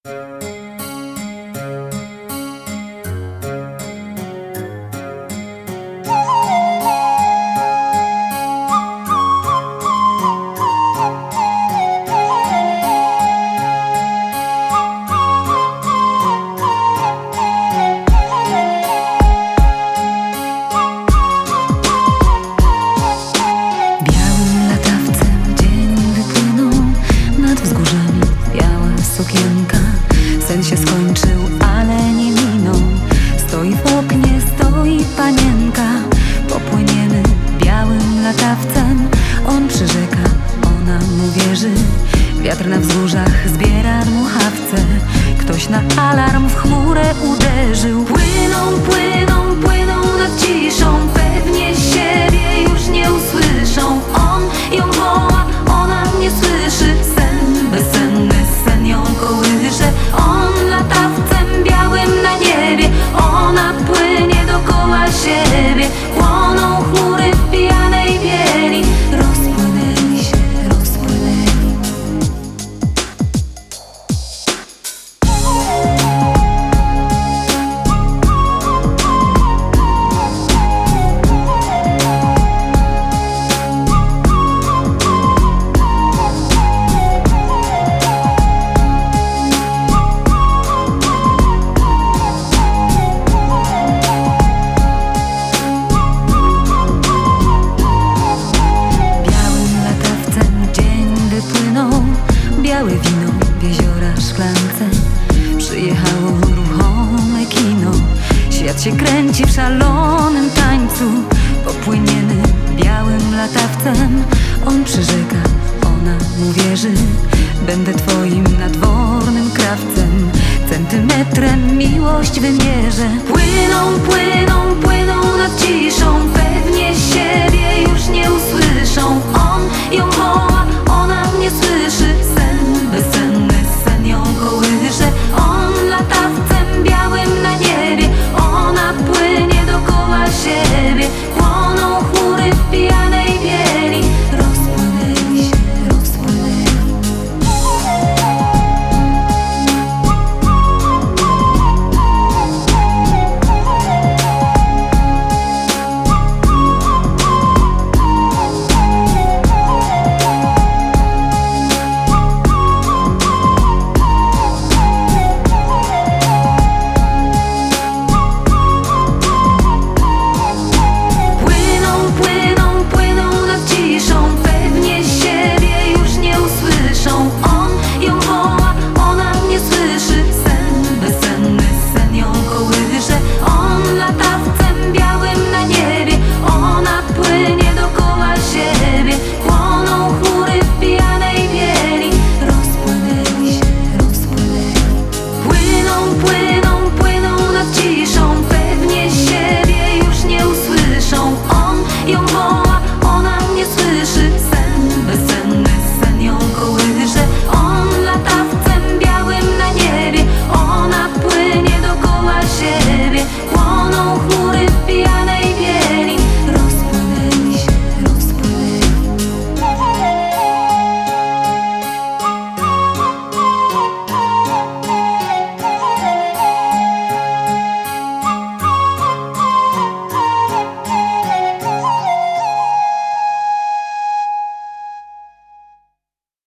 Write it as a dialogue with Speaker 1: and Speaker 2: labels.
Speaker 1: Sen się skończył, ale nie minął. Stoi w oknie, stoi panienka. Popłyniemy białym latawcem. On przyrzeka, ona mu wierzy. Wiatr na wzgórzach zbiera dmuchawce. Ktoś na alarm w chmurę uderzył. Płyną, płyną, płyną nad ciszą. Pewnie siebie już nie usłyszą. On ją woła, ona nie słyszy. Sen, bezsenny sen ją kołysze. On latawcem białym na niebie. Ona płynie dookoła siebie. Płoną chmury w pijanej bieli. Rozpłynęli się, rozpłynęli. Białe wino w jeziora szklance. Przyjechało ruchome kino. Świat się kręci w szalonym tańcu. Popłyniemy białym latawcem. On przyrzeka, ona mu wierzy. Będę twoim nadwornym krawcem. Centymetrem miłość wymierzę. Płyną, płyną, płyną nad ciszą. Pewnie siebie już nie usłyszą. On ją woła, ona mnie słyszy.